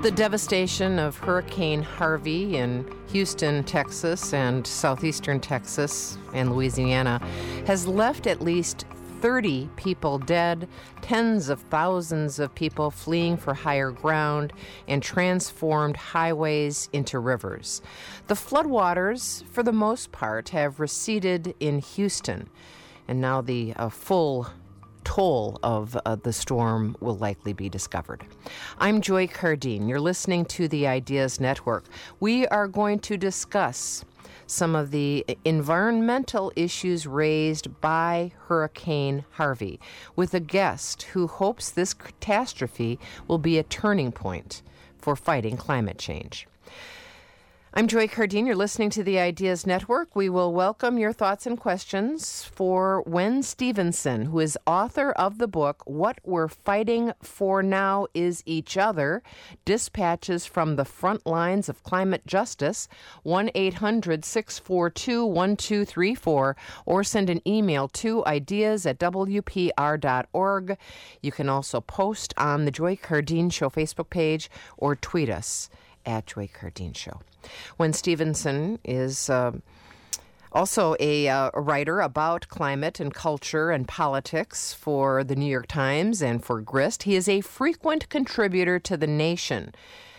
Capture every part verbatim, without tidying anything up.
The devastation of Hurricane Harvey in Houston, Texas, and southeastern Texas and Louisiana has left at least thirty people dead, tens of thousands of people fleeing for higher ground, and transformed highways into rivers. The floodwaters, for the most part, have receded in Houston, and now the uh, full toll of uh, the storm will likely be discovered. I'm Joy Cardine. You're listening to the Ideas Network. We are going to discuss some of the environmental issues raised by Hurricane Harvey with a guest who hopes this catastrophe will be a turning point for fighting climate change. I'm Joy Cardine. You're listening to the Ideas Network. We will welcome your thoughts and questions for Wen Stephenson, who is author of the book, What We're Fighting For Now Is Each Other, Dispatches from the Front Lines of Climate Justice, one eight hundred six four two one two three four, or send an email to ideas at w p r dot org. You can also post on the Joy Cardine Show Facebook page or tweet us at Joy Cardine Show. Wen Stephenson is uh, also a, uh, a writer about climate and culture and politics for the New York Times and for Grist. He is a frequent contributor to The Nation,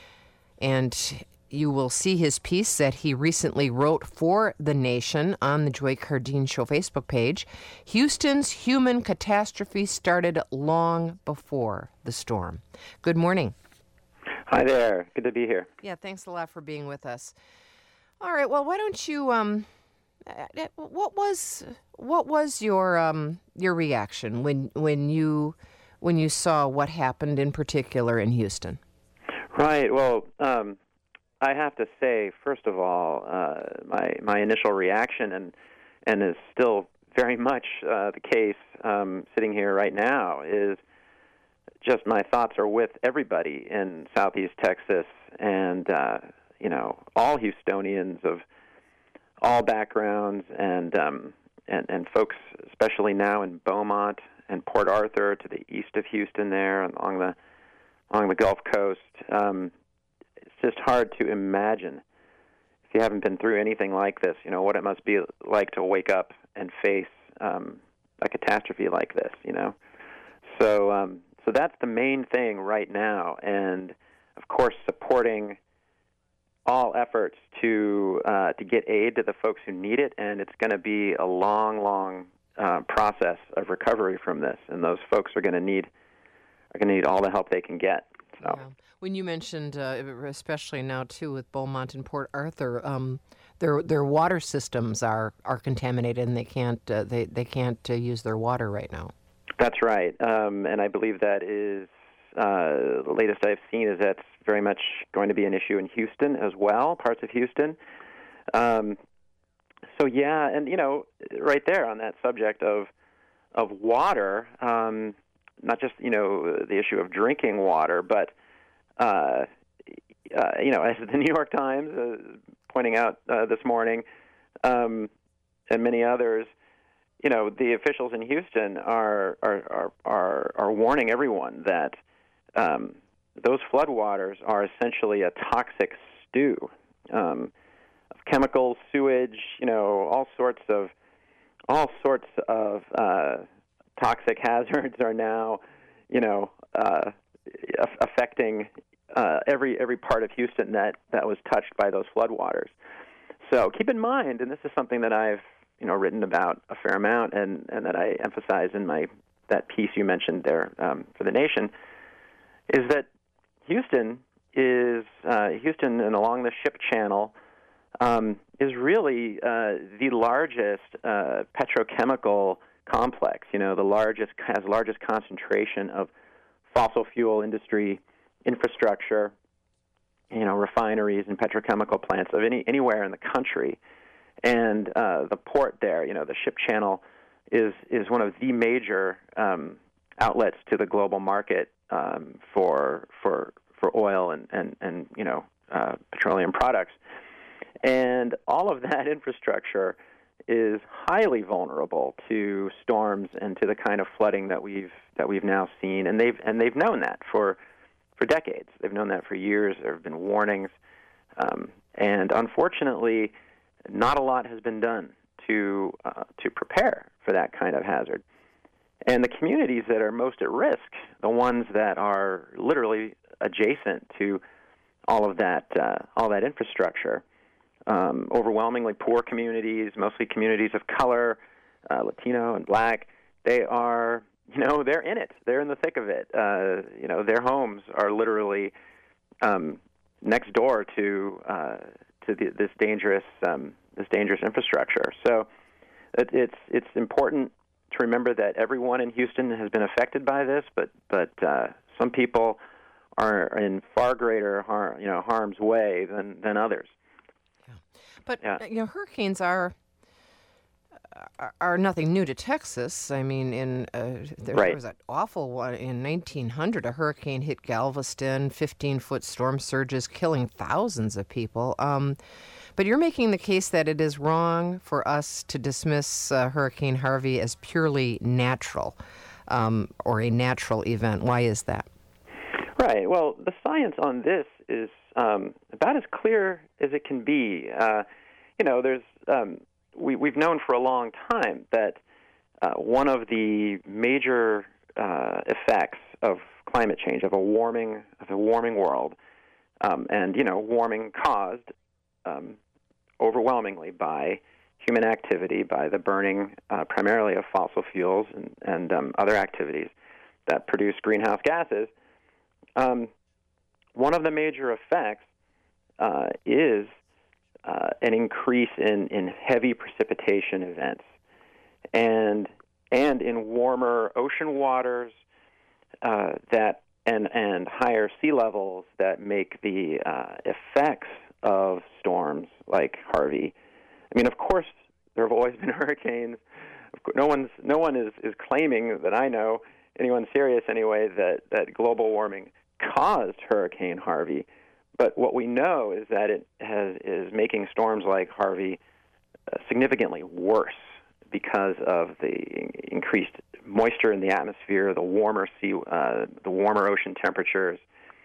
and you will see his piece that he recently wrote for The Nation on the Joy Cardine Show Facebook page. Houston's human catastrophe started long before the storm. Good morning. Hi there. Good to be here. Yeah, thanks a lot for being with us. All right. Well, why don't you? Um, what was what was your um your reaction when when you when you saw what happened in particular in Houston? Right. Well, um, I have to say, first of all, uh, my my initial reaction, and and is still very much uh, the case um, sitting here right now, is just my thoughts are with everybody in Southeast Texas and, uh, you know, all Houstonians of all backgrounds and, um, and and folks, especially now in Beaumont and Port Arthur to the east of Houston there along the along the Gulf Coast. Um, it's just hard to imagine, if you haven't been through anything like this, you know, what it must be like to wake up and face um, a catastrophe like this, you know. So, um, So that's the main thing right now, and of course supporting all efforts to uh, to get aid to the folks who need it, and it's going to be a long, long uh, process of recovery from this, and those folks are going to need are going to need all the help they can get. So, yeah. When you mentioned, uh, especially now too with Beaumont and Port Arthur, um, their their water systems are, are contaminated, and they can't uh, they they can't uh, use their water right now. That's right, um, and I believe that is uh, the latest I've seen is that's very much going to be an issue in Houston as well, parts of Houston. Um, so yeah, and you know, right there on that subject of of water, um, not just you know the issue of drinking water, but uh, uh, you know, as the New York Times uh, pointing out uh, this morning, um, and many others. You know, the officials in Houston are are are are, are warning everyone that um, those floodwaters are essentially a toxic stew um, of chemicals, sewage, you know, all sorts of all sorts of uh, toxic hazards are now, you know, uh, affecting uh, every every part of Houston that, that was touched by those floodwaters. So keep in mind, and this is something that I've you know, written about a fair amount, and, and that I emphasize in my that piece you mentioned there um, for The Nation, is that Houston is uh, Houston and along the Ship Channel um, is really uh, the largest uh, petrochemical complex. You know, the largest has largest concentration of fossil fuel industry infrastructure. You know, refineries and petrochemical plants of any anywhere in the country. And uh, the port there, you know, the Ship Channel, is is one of the major um, outlets to the global market um, for for for oil and and, and you know uh, petroleum products. And all of that infrastructure is highly vulnerable to storms and to the kind of flooding that we've that we've now seen. And they've and they've known that for for decades. They've known that for years. There have been warnings. Um, and unfortunately, not a lot has been done to uh, to prepare for that kind of hazard. And the communities that are most at risk, the ones that are literally adjacent to all of that uh, all that infrastructure, um, overwhelmingly poor communities, mostly communities of color, uh, Latino and Black, they are, you know, they're in it. They're in the thick of it. Uh, you know, their homes are literally um, next door to uh, to the, this dangerous um, this dangerous infrastructure. So it, it's it's important to remember that everyone in Houston has been affected by this, but but uh, some people are in far greater harm, you know, harm's way than than others. Yeah. But yeah. you know, hurricanes are. are nothing new to Texas. I mean, in uh, there, right. there was that awful one in nineteen hundred. A hurricane hit Galveston, fifteen-foot storm surges, killing thousands of people. Um, but you're making the case that it is wrong for us to dismiss uh, Hurricane Harvey as purely natural um, or a natural event. Why is that? Right. Well, the science on this is um, about as clear as it can be. Uh, you know, there's... Um, We, we've known for a long time that uh, one of the major uh, effects of climate change, of a warming, of a warming world, um, and you know, warming caused um, overwhelmingly by human activity, by the burning uh, primarily of fossil fuels and, and um, other activities that produce greenhouse gases. Um, one of the major effects uh, is Uh, an increase in, in heavy precipitation events, and and in warmer ocean waters uh, that and and higher sea levels that make the uh, effects of storms like Harvey. I mean, of course, there have always been hurricanes. Of course, no one's no one is, is claiming that I know, anyone serious anyway, that, that global warming caused Hurricane Harvey. But what we know is that it has, is making storms like Harvey uh, significantly worse because of the increased moisture in the atmosphere, the warmer sea, uh, the warmer ocean temperatures,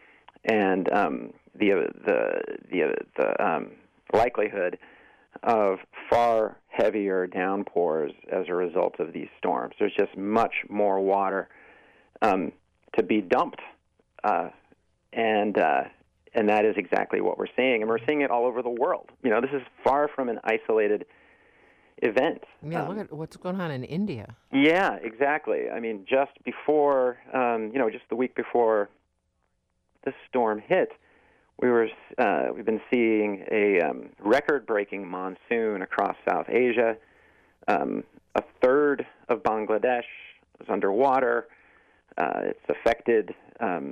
and um, the the the, the um, likelihood of far heavier downpours as a result of these storms. There's just much more water um, to be dumped, uh, and uh, And that is exactly what we're seeing, and we're seeing it all over the world. You know, this is far from an isolated event. Yeah, um, look at what's going on in India. Yeah, exactly. I mean, just before, um, you know, just the week before this storm hit, we were uh, we've been seeing a um, record-breaking monsoon across South Asia. Um, a third of Bangladesh was underwater. Uh, it's affected. Um,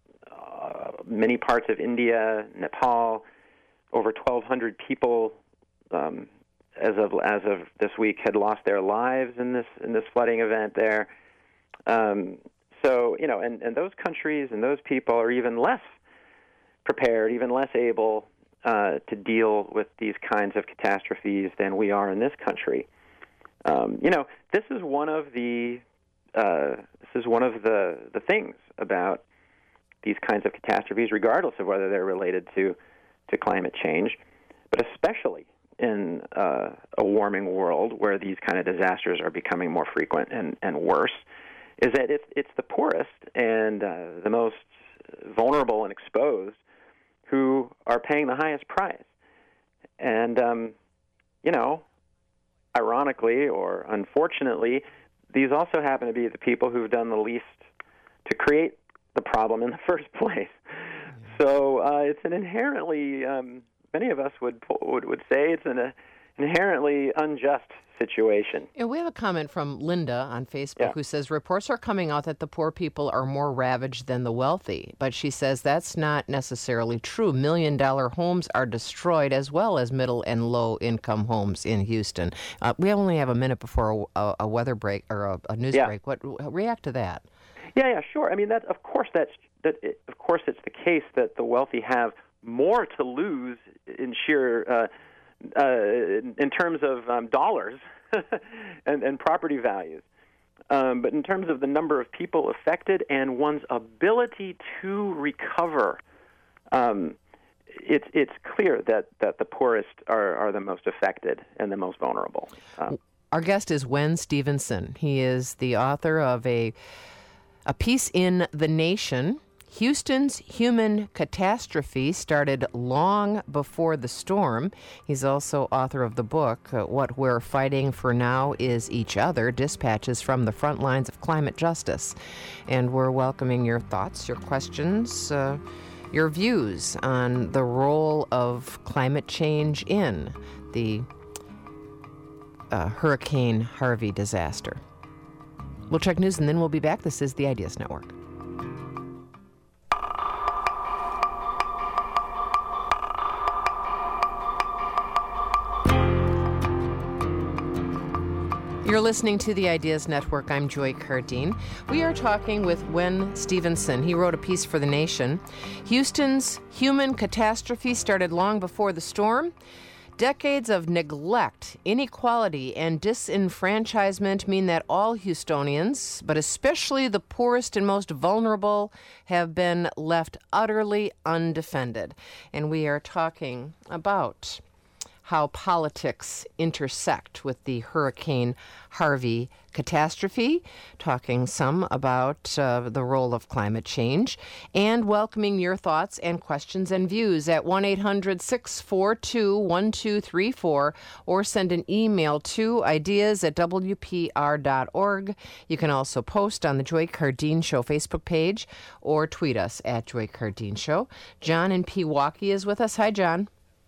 Uh, many parts of India, Nepal. Over twelve hundred people, um, as of as of this week, had lost their lives in this in this flooding event there. Um, so you know, and, and those countries and those people are even less prepared, even less able uh, to deal with these kinds of catastrophes than we are in this country. Um, you know, this is one of the uh, this is one of the the things about these kinds of catastrophes, regardless of whether they're related to, to climate change, but especially in uh, a warming world where these kind of disasters are becoming more frequent and, and worse, is that it's, it's the poorest and uh, the most vulnerable and exposed who are paying the highest price. And, um, you know, ironically or unfortunately, these also happen to be the people who've done the least to create the problem in the first place. Yeah. So uh, it's an inherently, um, many of us would would, would say it's an uh, inherently unjust situation. Yeah, we have a comment from Linda on Facebook yeah. who says, reports are coming out that the poor people are more ravaged than the wealthy. But she says that's not necessarily true. Million-dollar homes are destroyed as well as middle and low-income homes in Houston. Uh, we only have a minute before a, a weather break or a, a news yeah. break. What react to that? Yeah, yeah, sure. I mean, that of course that's that. It, of course, it's the case that the wealthy have more to lose in sheer uh, uh, in terms of um, dollars and, and property values. Um, but in terms of the number of people affected and one's ability to recover, um, it's it's clear that, that the poorest are, are the most affected and the most vulnerable. Um, Our guest is Wen Stephenson. He is the author of a a piece in The Nation. Houston's human catastrophe started long before the storm. He's also author of the book, uh, What We're Fighting for Now Is Each Other, Dispatches from the Front Lines of Climate Justice. And we're welcoming your thoughts, your questions, uh, your views on the role of climate change in the uh, Hurricane Harvey disaster. We'll check news and then we'll be back. This is the Ideas Network. You're listening to the Ideas Network. I'm Joy Cardine. We are talking with Wen Stephenson. He wrote a piece for The Nation. Houston's human catastrophe started long before the storm. Decades of neglect, inequality, and disenfranchisement mean that all Houstonians, but especially the poorest and most vulnerable, have been left utterly undefended. And we are talking about how politics intersect with the Hurricane Harvey catastrophe, talking some about uh, the role of climate change, and welcoming your thoughts and questions and views at one eight hundred six four two one two three four or send an email to ideas at w p r dot org. You can also post on the Joy Cardine Show Facebook page or tweet us at Joy Cardine Show. John in Pewaukee is with us. Hi, John.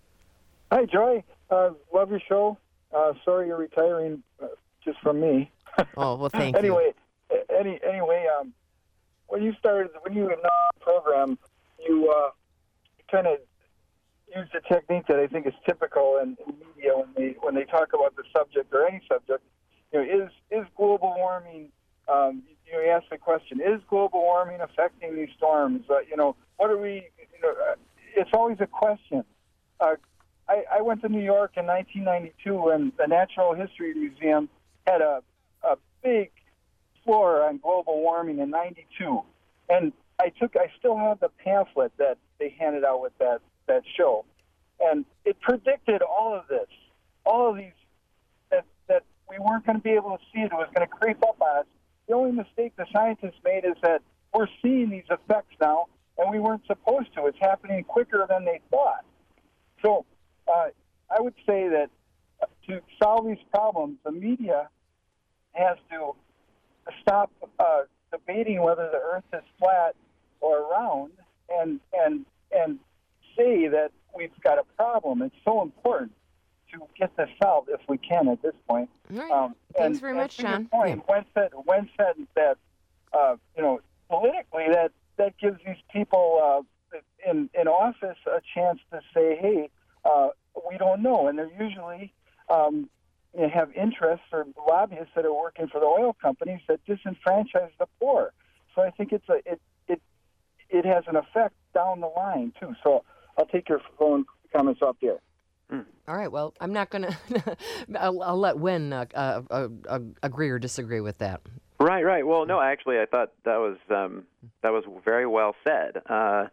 Hi, Joy. Uh, love your show. Uh, sorry you're retiring uh, just from me. Oh, well, thank anyway, you. Any, anyway, um, when you started, when you announced the program, you uh, kind of used a technique that I think is typical in, in media when they when they talk about the subject or any subject. You know, is is global warming? Um, you know, you ask the question: is global warming affecting these storms? Uh, you know, what are we? You know, uh, it's always a question. Uh, I, I went to New York in nineteen ninety-two, and the Natural History Museum had a, a big floor on global warming in ninety-two. And I took, I still have the pamphlet that they handed out with that, that show. And it predicted all of this, all of these, that, that we weren't going to be able to see it. It was going to creep up on us. The only mistake the scientists made is that we're seeing these effects now, and we weren't supposed to. It's happening quicker than they thought. So, Uh, I would say that to solve these problems, the media has to stop uh, debating whether the Earth is flat or round, and and and say that we've got a problem. It's so important to get this solved if we can at this point. All right. Um, Thanks and, very and much, to your John. point, Yeah. Wen said, Wen said that uh, you know politically that that gives these people uh, in in office a chance to say, hey. Uh, we don't know, and they're usually um, you know, have interests or lobbyists that are working for the oil companies that disenfranchise the poor. So I think it's a it it it has an effect down the line too. So I'll take your phone comments off there. Mm. All right. Well, I'm not going to. I'll, I'll let Wen uh, uh, uh, uh, agree or disagree with that. Right. Right. Well, no, actually, I thought that was um, that was very well said. Uh,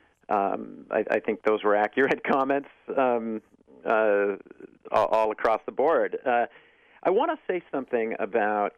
Um, I, I think those were accurate comments um, uh, all, all across the board. Uh, I want to say something about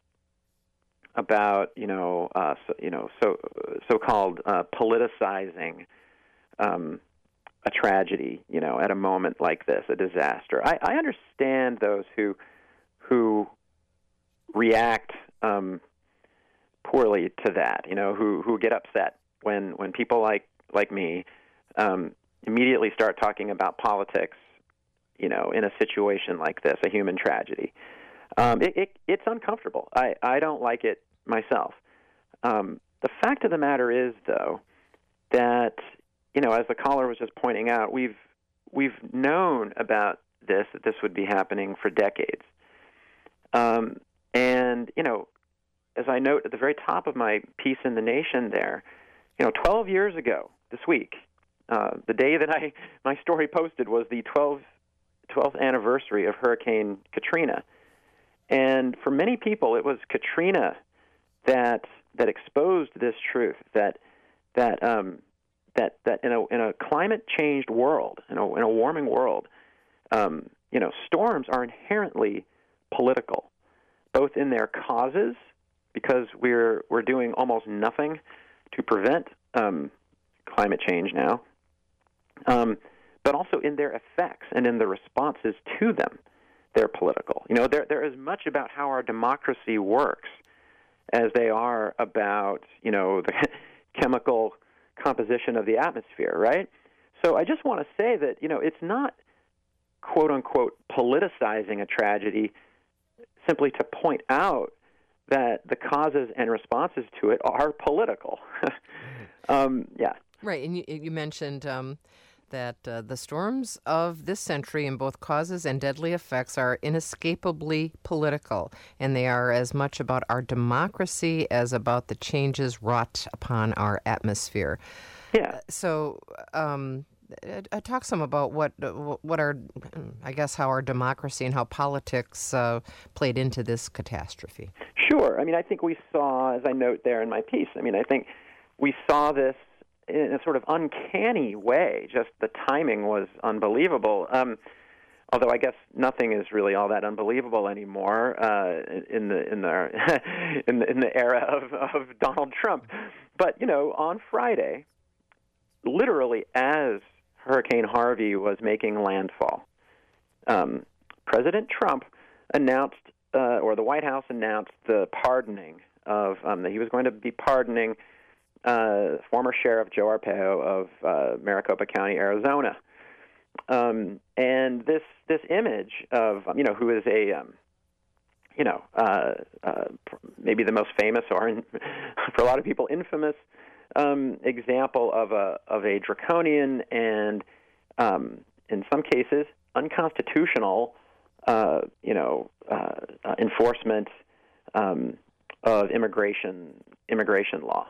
about you know uh, so, you know so so-called uh, politicizing um, a tragedy. You know, at a moment like this, a disaster. I, I understand those who who react um, poorly to that. You know, who who get upset when when people like like me. Um, immediately start talking about politics, you know, in a situation like this, a human tragedy. Um, it, it, it's uncomfortable. I, I don't like it myself. Um, the fact of the matter is, though, that, you know, as the caller was just pointing out, we've we've known about this, that this would be happening for decades. Um, and, you know, as I note at the very top of my piece in The Nation there, you know, twelve years ago this week, Uh, the day that I my story posted was the twelfth anniversary of Hurricane Katrina. And for many people, it was Katrina that that exposed this truth that that um, that that in a in a climate changed world, in a in a warming world, um, you know, storms are inherently political, both in their causes, because we're we're doing almost nothing to prevent um, climate change now, um, but also in their effects and in the responses to them. They're political. You know, they're they're as much about how our democracy works as they are about, you know, the chemical composition of the atmosphere, right? So I just want to say that, you know, it's not, quote unquote, politicizing a tragedy simply to point out that the causes and responses to it are political. um, yeah. Right, and you, you mentioned um, that uh, the storms of this century in both causes and deadly effects are inescapably political, and they are as much about our democracy as about the changes wrought upon our atmosphere. Yeah. Uh, so um, uh, talk some about what uh, what our, I guess, how our democracy and how politics uh, played into this catastrophe. Sure. I mean, I think we saw, as I note there in my piece, I mean, I think we saw this in a sort of uncanny way. Just the timing was unbelievable. Um, although I guess nothing is really all that unbelievable anymore uh, in the in the in the in the era of, of Donald Trump. But you know, on Friday, literally as Hurricane Harvey was making landfall, um, President Trump announced, uh, or the White House announced, the pardoning of um, that he was going to be pardoning Uh, former Sheriff Joe Arpaio of uh, Maricopa County, Arizona, um, and this this image of you know who is a um, you know uh, uh, maybe the most famous or in, for a lot of people infamous um, example of a of a draconian and um, in some cases unconstitutional uh, you know uh, uh, enforcement um, of immigration immigration law.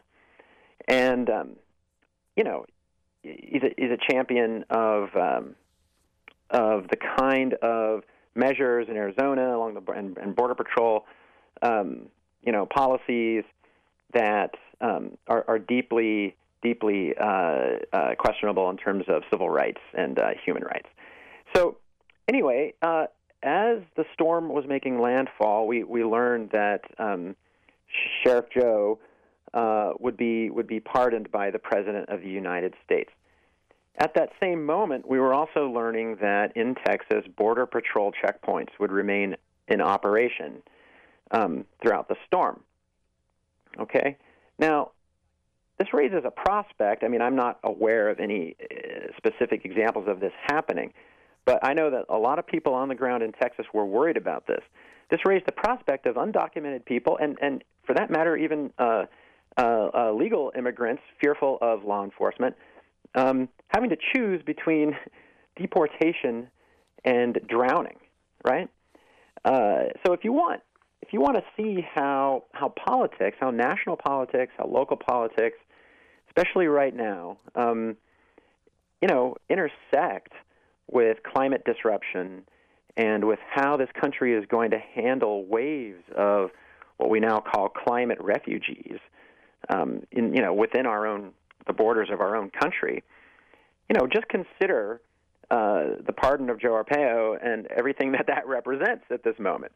And, um, you know, he's a, he's a champion of um, of the kind of measures in Arizona along the and, and Border Patrol, um, you know, policies that um, are, are deeply, deeply uh, uh, questionable in terms of civil rights and uh, human rights. So, anyway, uh, as the storm was making landfall, we, we learned that um, Sheriff Joe Uh, would be would be pardoned by the President of the United States. At that same moment, we were also learning that in Texas, Border Patrol checkpoints would remain in operation um, throughout the storm. Okay? Now, this raises a prospect. I mean, I'm not aware of any uh, specific examples of this happening, but I know that a lot of people on the ground in Texas were worried about this. This raised the prospect of undocumented people, and, and for that matter, even uh, Uh, uh, legal immigrants fearful of law enforcement, um, having to choose between deportation and drowning, right? Uh, so if you want, if you want to see how how politics, how national politics, how local politics, especially right now, um, you know, intersect with climate disruption and with how this country is going to handle waves of what we now call climate refugees. Um, in you know within our own the borders of our own country, you know, just consider uh, the pardon of Joe Arpaio and everything that that represents at this moment.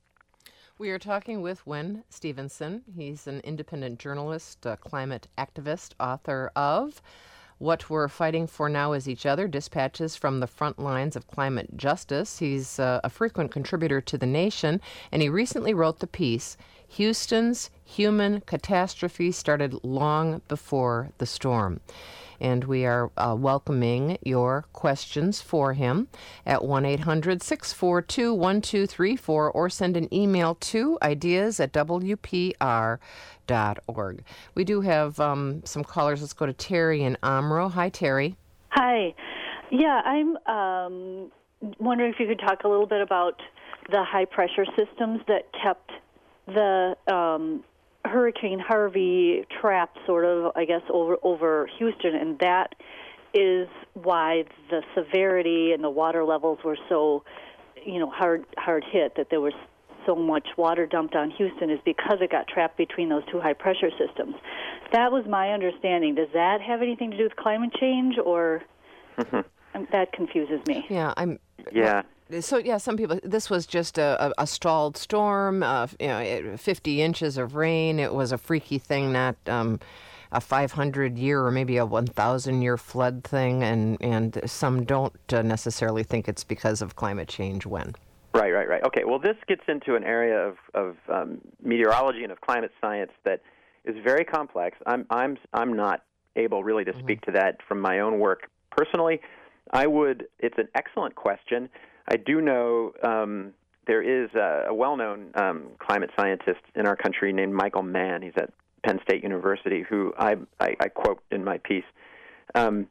We are talking with Win Stevenson. He's an independent journalist, a climate activist, author of What We're Fighting For Now Is Each Other, Dispatches from the Front Lines of Climate Justice. He's uh, a frequent contributor to The Nation, and he recently wrote the piece, Houston's Human Catastrophe Started Long Before the Storm. And we are uh, welcoming your questions for him at one eight hundred, six four two, one two three four or send an email to ideas at w p r dot org. We do have um, some callers. Let's go to Terry in Omro. Hi, Terry. Hi. Yeah, I'm um, wondering if you could talk a little bit about the high-pressure systems that kept the um, Hurricane Harvey trapped sort of, I guess, over over Houston, and that is why the severity and the water levels were so, you know, hard hard hit, that there was so much water dumped on Houston is because it got trapped between those two high-pressure systems. That was my understanding. Does that have anything to do with climate change, or um, that confuses me? Yeah, I'm. Yeah. Well, so yeah, some people. This was just a, a, a stalled storm. Uh, you know, fifty inches of rain. It was a freaky thing, not um, a five hundred year or maybe a one thousand year flood thing. And and some don't uh, necessarily think it's because of climate change. When? Right, right, right. Okay. Well, this gets into an area of of um, meteorology and of climate science that is very complex. I'm I'm I'm not able really to speak mm-hmm. to that from my own work personally. I would. It's an excellent question. I do know um, there is a, a well-known um, climate scientist in our country named Michael Mann. He's at Penn State University, who I, I, I quote in my piece, um,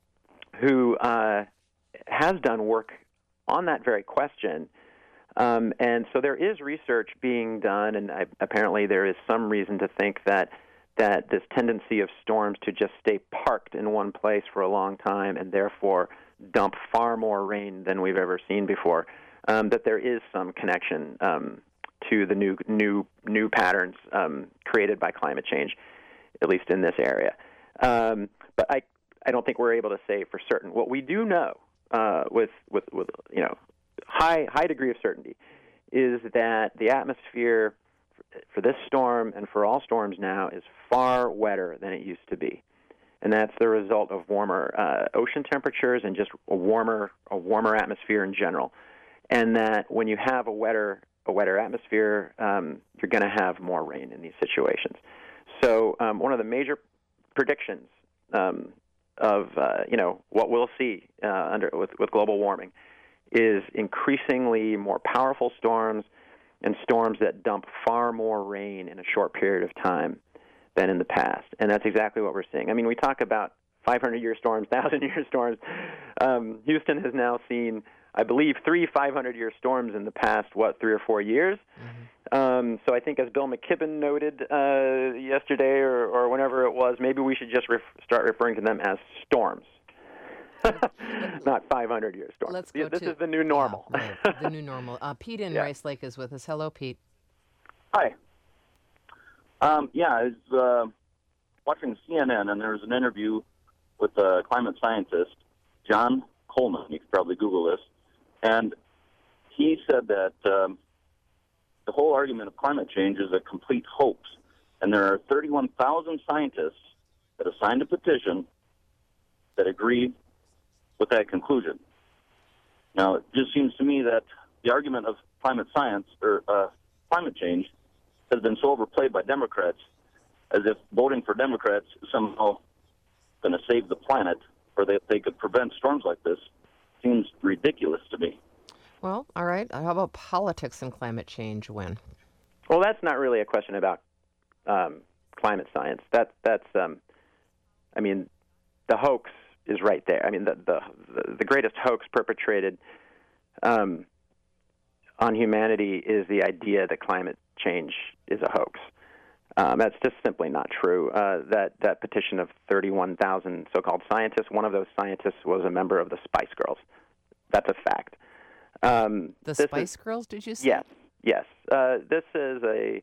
who uh, has done work on that very question. Um, and so there is research being done, and I, apparently there is some reason to think that that this tendency of storms to just stay parked in one place for a long time and therefore dump far more rain than we've ever seen before, um, that there is some connection um, to the new new new patterns um, created by climate change, at least in this area. Um, but I I don't think we're able to say for certain. What we do know uh, with with with you know high high degree of certainty is that the atmosphere for this storm and for all storms now is far wetter than it used to be. And that's the result of warmer uh, ocean temperatures and just a warmer, a warmer atmosphere in general. And that when you have a wetter, a wetter atmosphere, um, you're going to have more rain in these situations. So um, one of the major predictions um, of uh, you know what we'll see uh, under with, with global warming is increasingly more powerful storms and storms that dump far more rain in a short period of time than in the past. And that's exactly what we're seeing. I mean, we talk about five hundred year storms, one thousand year storms. Um, Houston has now seen, I believe, three five hundred year storms in the past, what, three or four years? Mm-hmm. Um, so I think, as Bill McKibben noted uh, yesterday or, or whenever it was, maybe we should just ref- start referring to them as storms. Not five hundred year storms. Let's go this to, is the new normal. Yeah, right, the new normal. Uh, Pete in yeah. Rice Lake is with us. Hello, Pete. Hi. Um, yeah, I was uh, watching C N N, and there was an interview with a climate scientist, John Coleman. You could probably Google this. And he said that um, the whole argument of climate change is a complete hoax. And there are thirty-one thousand scientists that have signed a petition that agree with that conclusion. Now, it just seems to me that the argument of climate science or uh, climate change has been so overplayed by Democrats, as if voting for Democrats is somehow going to save the planet, or that they could prevent storms like this. Seems ridiculous to me. Well, all right. How about politics and climate change? When? Well, that's not really a question about um, climate science. That that's, um, I mean, the hoax is right there. I mean, the the, the greatest hoax perpetrated um, on humanity is the idea that climate change is a hoax. Um, that's just simply not true. Uh, that that petition of thirty-one thousand so-called scientists, one of those scientists was a member of the Spice Girls. That's a fact. Um, the Spice is, Girls, did you say? Yes, yes. Uh, this is a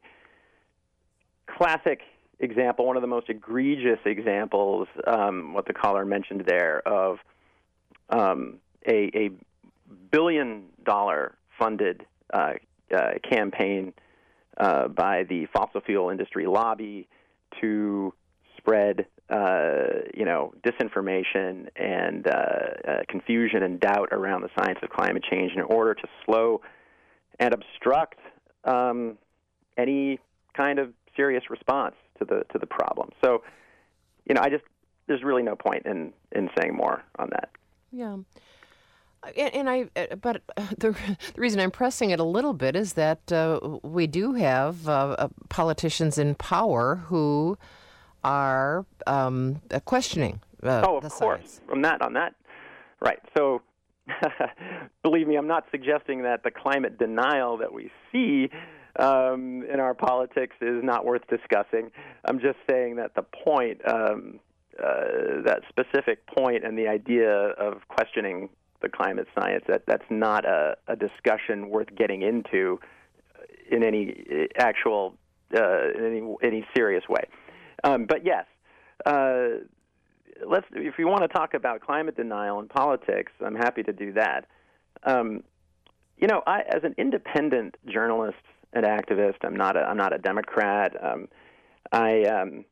classic example, one of the most egregious examples, um, what the caller mentioned there, of um, a, a billion-dollar funded uh, uh, campaign uh, by the fossil fuel industry lobby to spread, uh, you know, disinformation and uh, uh, confusion and doubt around the science of climate change in order to slow and obstruct um, any kind of serious response to the to the problem. So, you know, I just there's really no point in, in saying more on that. Yeah. And, and I, but the, the reason I'm pressing it a little bit is that uh, we do have uh, politicians in power who are um, questioning uh, oh, of the course. science. From that on that, right? So, believe me, I'm not suggesting that the climate denial that we see um, in our politics is not worth discussing. I'm just saying that the point, um, uh, that specific point, and the idea of questioning the climate science, that that's not a, a discussion worth getting into in any actual uh, in any any serious way. Um, but yes, uh, let's. If you want to talk about climate denial in politics, I'm happy to do that. Um, you know, I, as an independent journalist and activist, I'm not a I'm not a Democrat. Um, I um,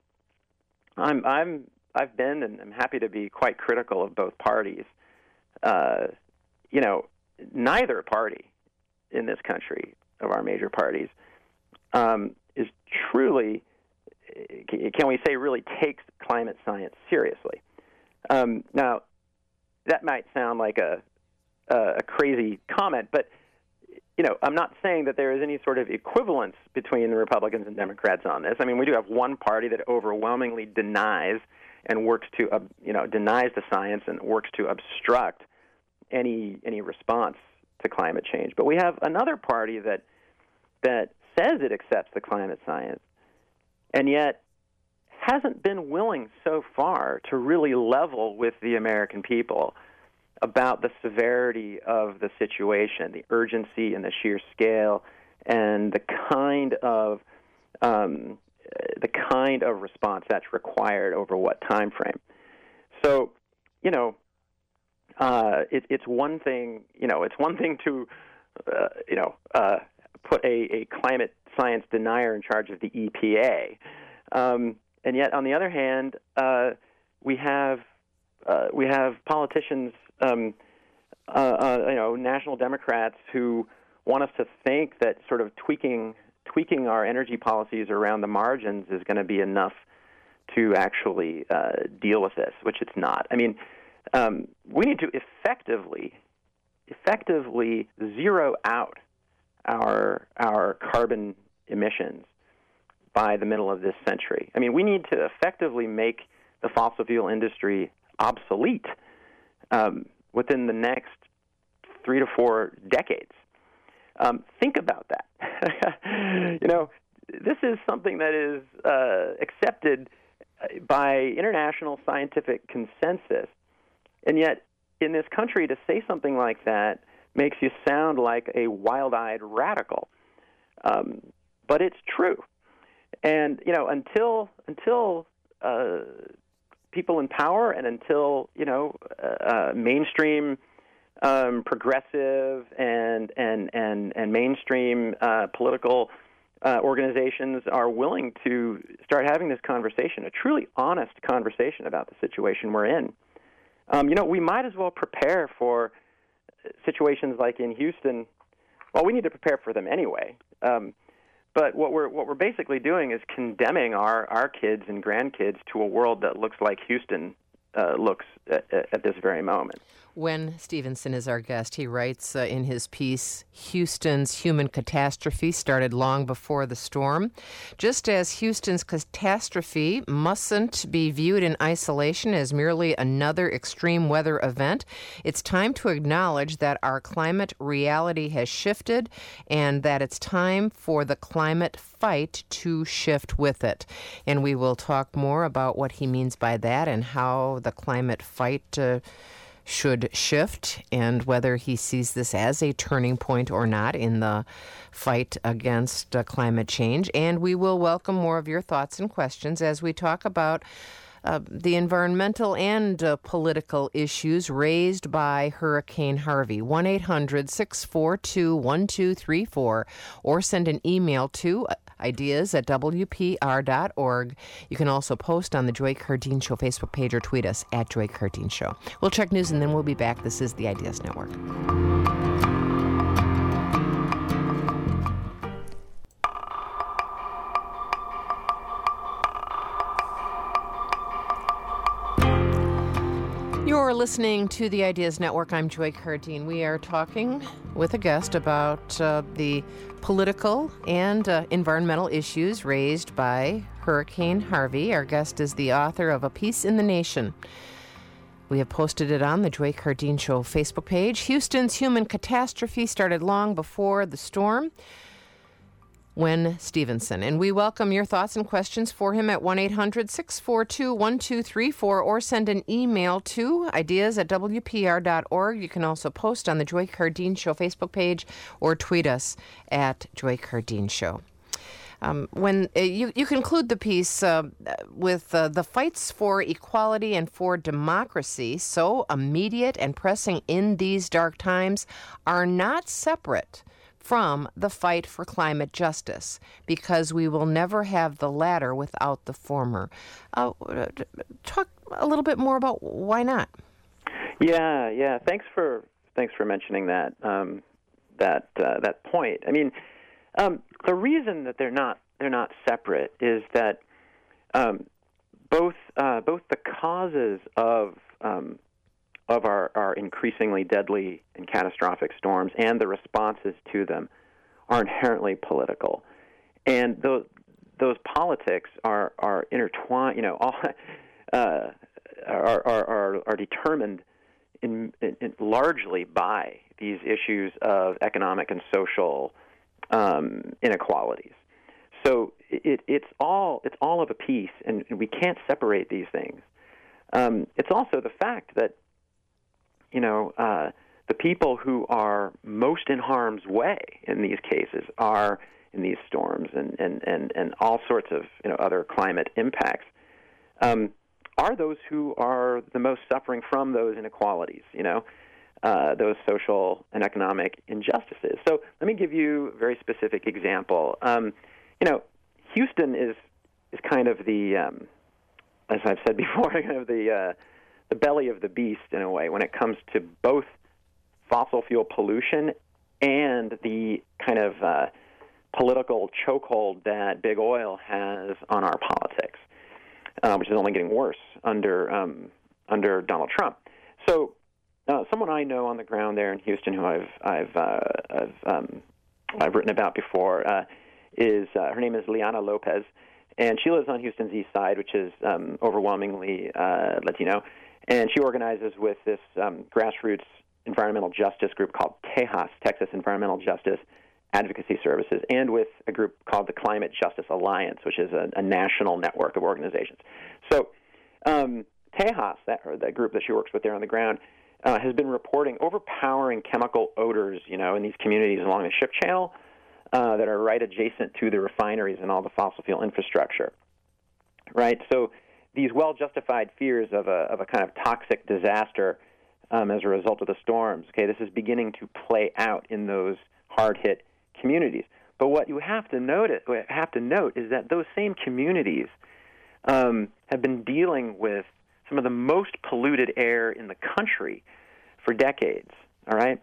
I'm I'm I've been and I'm happy to be quite critical of both parties. Uh, you know, neither party in this country of our major parties um, is truly, can we say, really takes climate science seriously. Um, now, that might sound like a, a a crazy comment, but you know, I'm not saying that there is any sort of equivalence between the Republicans and Democrats on this. I mean, we do have one party that overwhelmingly denies and works to, uh, you know, denies the science and works to obstruct any any response to climate change. But we have another party that that says it accepts the climate science and yet hasn't been willing so far to really level with the American people about the severity of the situation, the urgency and the sheer scale, and the kind of um, the kind of response that's required over what time frame. So, you know, uh, it, it's one thing. You know, it's one thing to, uh, you know, uh, put a, a climate science denier in charge of the E P A, um, and yet on the other hand, uh, we have uh, we have politicians. Um, uh, uh, you know, national Democrats who want us to think that sort of tweaking tweaking our energy policies around the margins is going to be enough to actually uh, deal with this, which it's not. I mean, um, we need to effectively effectively zero out our our carbon emissions by the middle of this century. I mean, we need to effectively make the fossil fuel industry obsolete Um, within the next three to four decades. Um, think about that. You know, this is something that is uh, accepted by international scientific consensus, and yet in this country to say something like that makes you sound like a wild-eyed radical. Um, but it's true. And, you know, until until uh, people in power and until, you know, uh, uh, mainstream um, progressive and and and and mainstream uh, political uh, organizations are willing to start having this conversation, a truly honest conversation about the situation we're in, um, you know, we might as well prepare for situations like in Houston. Well, we need to prepare for them anyway. Um, But what we're what we're basically doing is condemning our, our kids and grandkids to a world that looks like Houston uh, looks at, at this very moment. Wen Stephenson is our guest. He writes uh, in his piece, Houston's human catastrophe started long before the storm. Just as Houston's catastrophe mustn't be viewed in isolation as merely another extreme weather event, it's time to acknowledge that our climate reality has shifted and that it's time for the climate fight to shift with it. And we will talk more about what he means by that and how the climate fight uh, should shift and whether he sees this as a turning point or not in the fight against uh, climate change. And we will welcome more of your thoughts and questions as we talk about uh, the environmental and uh, political issues raised by Hurricane Harvey. one eight hundred six four two one two three four or send an email to ideas at w p r dot org. You can also post on the Joy Cardeen Show Facebook page or tweet us at Joy Cardeen Show. We'll check news and then we'll be back. This is the Ideas Network. You're listening to the Ideas Network. I'm Joy Cardeen. We are talking with a guest about uh, the political and uh, environmental issues raised by Hurricane Harvey. Our guest is the author of A Piece in the Nation. We have posted it on the Joy Cardeen Show Facebook page. Houston's human catastrophe started long before the storm. Wen Stevenson. And we welcome your thoughts and questions for him at one eight hundred six four two one two three four or send an email to ideas at w p r dot org. You can also post on the Joy Cardine Show Facebook page or tweet us at Joy Cardine Show. Um, when uh, you, you conclude the piece uh, with uh, the fights for equality and for democracy, so immediate and pressing in these dark times, are not separate from the fight for climate justice, because we will never have the latter without the former. Uh, talk a little bit more about why not. Yeah, yeah. Thanks for thanks for mentioning that um, that uh, that point. I mean, um, the reason that they're not they're not separate is that um, both uh, both the causes of um, of our, our increasingly deadly and catastrophic storms and the responses to them are inherently political. And those those politics are, are intertwined, you know, all, uh, are, are, are, are determined in, in, in largely by these issues of economic and social um, inequalities. So it, it's all it's all of a piece, and, and we can't separate these things. Um, it's also the fact that You know, uh, the people who are most in harm's way in these cases are in these storms and, and, and, and all sorts of you know other climate impacts um, are those who are the most suffering from those inequalities, you know, uh, those social and economic injustices. So let me give you a very specific example. Um, you know, Houston is is kind of the, um, as I've said before, kind of the uh, the belly of the beast in a way when it comes to both fossil fuel pollution and the kind of uh, political chokehold that big oil has on our politics, uh, which is only getting worse under um, under Donald Trump. So, uh, someone I know on the ground there in Houston, who I've I've uh, I've, um, I've written about before, uh, is uh, her name is Liana Lopez, and she lives on Houston's east side, which is um, overwhelmingly uh, Latino. And she organizes with this um, grassroots environmental justice group called TEJAS, Texas Environmental Justice Advocacy Services, and with a group called the Climate Justice Alliance, which is a, a national network of organizations. So um, TEJAS, that, or the group that she works with there on the ground, uh, has been reporting overpowering chemical odors, you know, in these communities along the ship channel uh, that are right adjacent to the refineries and all the fossil fuel infrastructure, right? So these well-justified fears of a of a kind of toxic disaster um, as a result of the storms. Okay, this is beginning to play out in those hard-hit communities. But what you have to notice, have to note, is that those same communities um, have been dealing with some of the most polluted air in the country for decades. All right,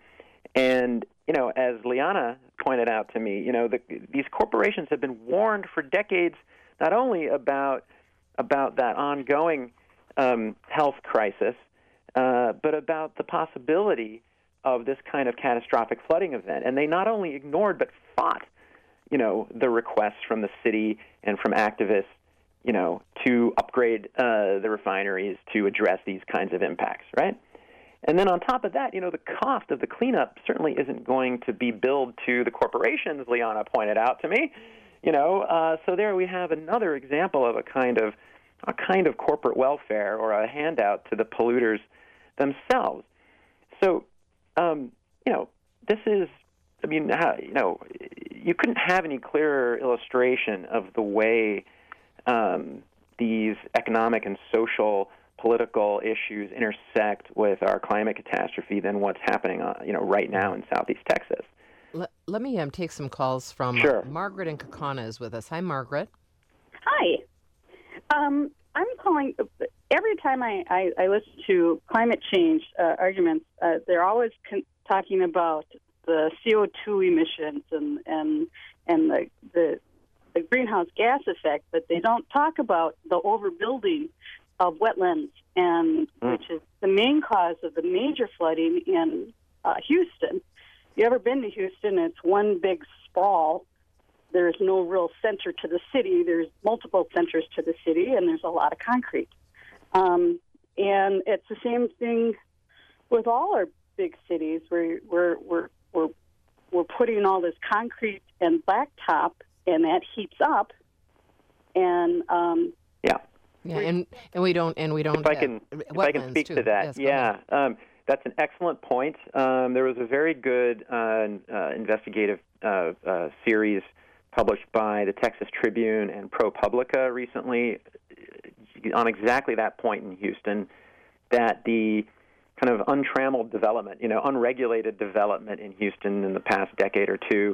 and you know, as Liana pointed out to me, you know, the, these corporations have been warned for decades not only about about that ongoing um, health crisis, uh, but about the possibility of this kind of catastrophic flooding event. And they not only ignored but fought, you know, the requests from the city and from activists, you know, to upgrade uh, the refineries to address these kinds of impacts, right? And then on top of that, you know, the cost of the cleanup certainly isn't going to be billed to the corporations, Liana pointed out to me. You know, uh, so there we have another example of a kind of a kind of corporate welfare or a handout to the polluters themselves. So, um, you know, this is, I mean, how, you know, you couldn't have any clearer illustration of the way um, these economic and social, political issues intersect with our climate catastrophe than what's happening, uh, you know, right now in Southeast Texas. Let, let me um, take some calls from sure. Margaret in Kaukauna is with us. Hi, Margaret. Hi. Um, I'm calling. Every time I, I, I listen to climate change uh, arguments, uh, they're always con- talking about the C O two emissions and and and the, the the greenhouse gas effect, but they don't talk about the overbuilding of wetlands, and mm. which is the main cause of the major flooding in uh, Houston. You ever been to Houston? It's one big sprawl. There's no real center to the city. There's multiple centers to the city, and there's a lot of concrete. Um, and it's the same thing with all our big cities. We're we're we're we're, we're putting all this concrete and blacktop and that heats up, and um, yeah, yeah, and and we don't and we don't. If I can, if I can speak too. to that, yes, yeah, um, that's an excellent point. Um, there was a very good uh, uh, investigative uh, uh, series published by the Texas Tribune and ProPublica recently on exactly that point in Houston, that the kind of untrammeled development, you know, unregulated development in Houston in the past decade or two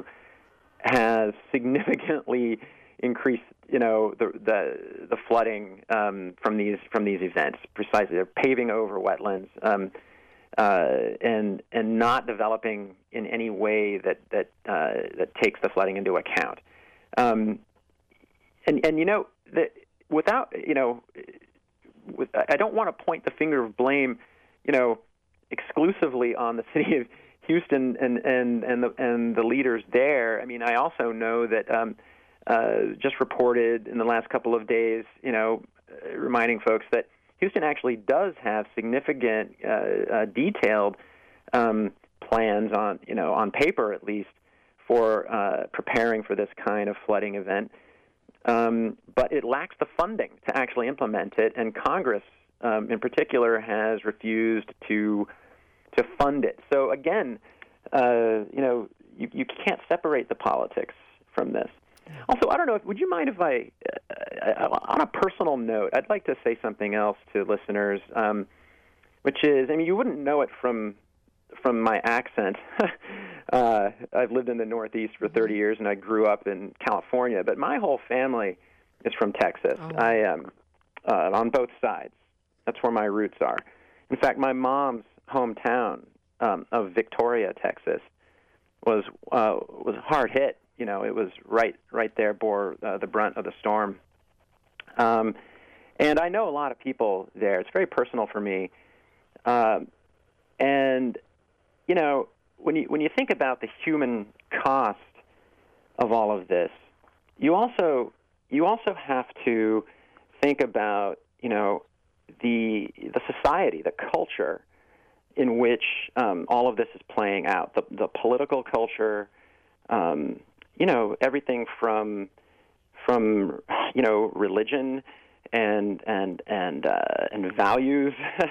has significantly increased, you know, the the, the flooding um, from these from these events. Precisely, they're paving over wetlands um, uh, and and not developing in any way that that uh, that takes the flooding into account. Um, and and you know that without you know, with, I don't want to point the finger of blame, you know, exclusively on the city of Houston and and and the and the leaders there. I mean, I also know that um, uh, just reported in the last couple of days, you know, uh, reminding folks that Houston actually does have significant, uh, uh, detailed um, plans on, you know, on paper at least, for uh, preparing for this kind of flooding event. Um, but it lacks the funding to actually implement it, and Congress, um, in particular, has refused to to fund it. So again, uh, you know, you, you can't separate the politics from this. Also, I don't know, would you mind if I, uh, on a personal note, I'd like to say something else to listeners, um, which is, I mean, you wouldn't know it from from my accent. uh, I've lived in the Northeast for thirty years, and I grew up in California, but my whole family is from Texas. Oh. I am uh, on both sides. That's where my roots are. In fact, my mom's hometown um, of Victoria, Texas, was uh, was hard hit. You know, it was right right there, bore uh, the brunt of the storm. Um, and I know a lot of people there. It's very personal for me. Um, and you know, when you when you think about the human cost of all of this, you also you also have to think about, you know, the the society, the culture in which um, all of this is playing out, the the political culture, um, you know, everything from from you know religion and and and uh, and values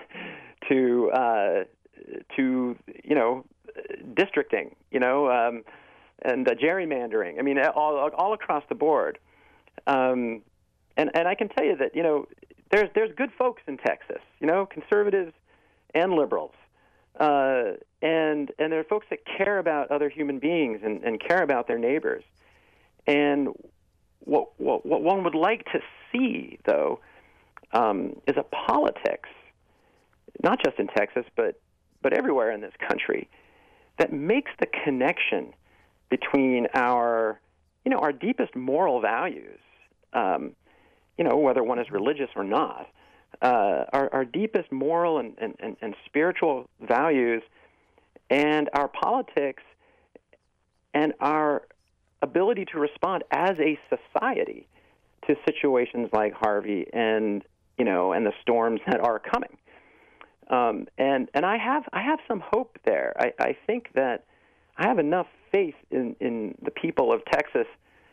to uh, to you know districting, you know, um, and uh, gerrymandering. I mean, all all across the board. Um, and and I can tell you that, you know, there's there's good folks in Texas, you know, conservatives and liberals. Uh, and and there are folks that care about other human beings and, and care about their neighbors. And what, what, what one would like to see, though, um, is a politics, not just in Texas, but but everywhere in this country, that makes the connection between our, you know, our deepest moral values, um, you know, whether one is religious or not, uh, our, our deepest moral and, and, and, and spiritual values, and our politics, and our ability to respond as a society to situations like Harvey and, you know, and the storms that are coming. Um, and and I have I have some hope there. I, I think that I have enough faith in, in the people of Texas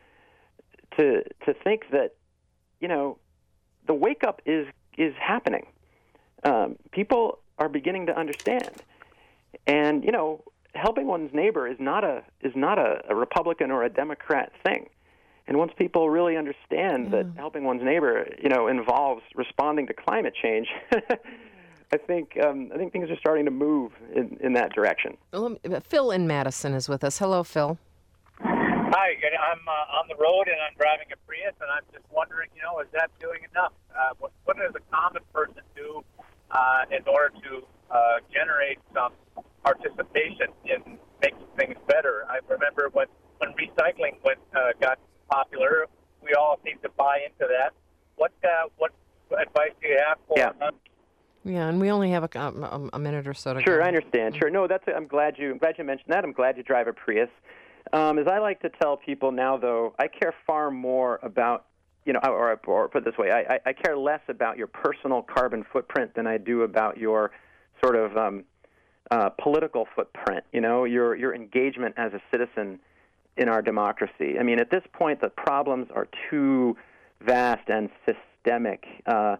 to to think that, you know, the wake up is is happening. Um, people are beginning to understand, and you know, helping one's neighbor is not a is not a, a Republican or a Democrat thing. And once people really understand yeah. that helping one's neighbor, you know, involves responding to climate change. I think um, I think things are starting to move in, in that direction. Well, Phil in Madison is with us. Hello, Phil. Hi, I'm uh, on the road and I'm driving a Prius, and I'm just wondering, you know, is that doing enough? Uh, what, what does a common person do uh, in order to uh, generate some participation in making things better? I remember when, when recycling went, uh, got popular, we all seemed to buy into that. What uh, what advice do you have for yeah. us? Yeah, and we only have a, a, a minute or so to sure, go. I understand. Sure, no, that's. I'm glad you. I'm glad you mentioned that. I'm glad you drive a Prius. Um, as I like to tell people now, though, I care far more about, you know, or, or put it this way, I, I care less about your personal carbon footprint than I do about your sort of um, uh, political footprint. You know, your your engagement as a citizen in our democracy. I mean, at this point, the problems are too vast and systemic uh,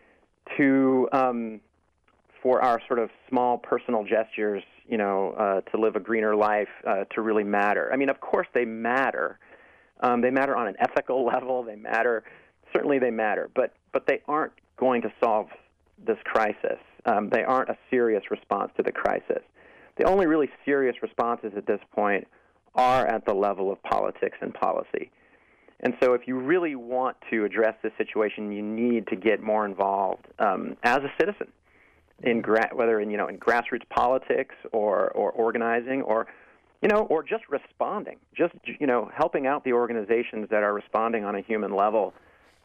to um, for our sort of small personal gestures, you know, uh, to live a greener life, uh, to really matter. I mean, of course they matter. Um, they matter on an ethical level. They matter. Certainly they matter. But but they aren't going to solve this crisis. Um, they aren't a serious response to the crisis. The only really serious responses at this point are at the level of politics and policy. And so if you really want to address this situation, you need to get more involved um, as a citizen, in gra- whether in, you know, in grassroots politics or, or organizing or, you know, or just responding, just, you know, helping out the organizations that are responding on a human level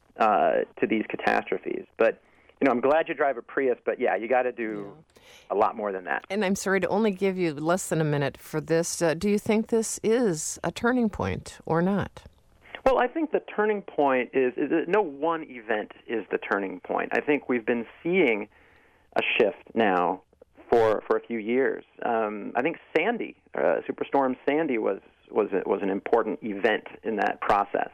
uh, to these catastrophes. But, you know, I'm glad you drive a Prius, but yeah, you got to do yeah. a lot more than that. And I'm sorry to only give you less than a minute for this. Uh, do you think this is a turning point or not? Well, I think the turning point is, is no one event is the turning point. I think we've been seeing a shift now for for a few years. Um, I think Sandy, uh, Superstorm Sandy, was was was an important event in that process.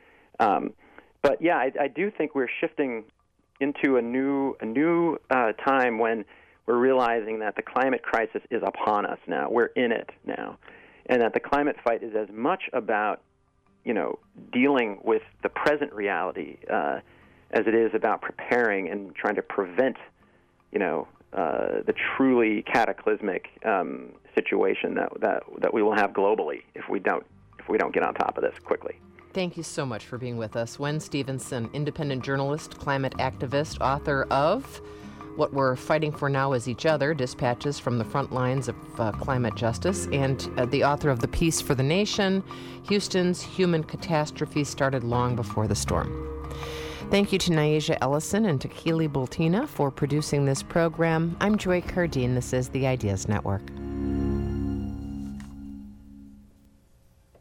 Um, but yeah, I, I do think we're shifting into a new a new uh, time when we're realizing that the climate crisis is upon us now. We're in it now, and that the climate fight is as much about, you know, dealing with the present reality uh, as it is about preparing and trying to prevent, you know, uh, the truly cataclysmic um, situation that, that that we will have globally if we don't if we don't get on top of this quickly. Thank you so much for being with us. Wen Stephenson, independent journalist, climate activist, author of What We're Fighting For Now Is Each Other, Dispatches from the Front Lines of uh, Climate Justice, and uh, the author of The Peace for the Nation, Houston's Human Catastrophe Started Long Before the Storm. Thank you to Nyasha Ellison and to Keely Bultina for producing this program. I'm Joy Cardine. This is the Ideas Network.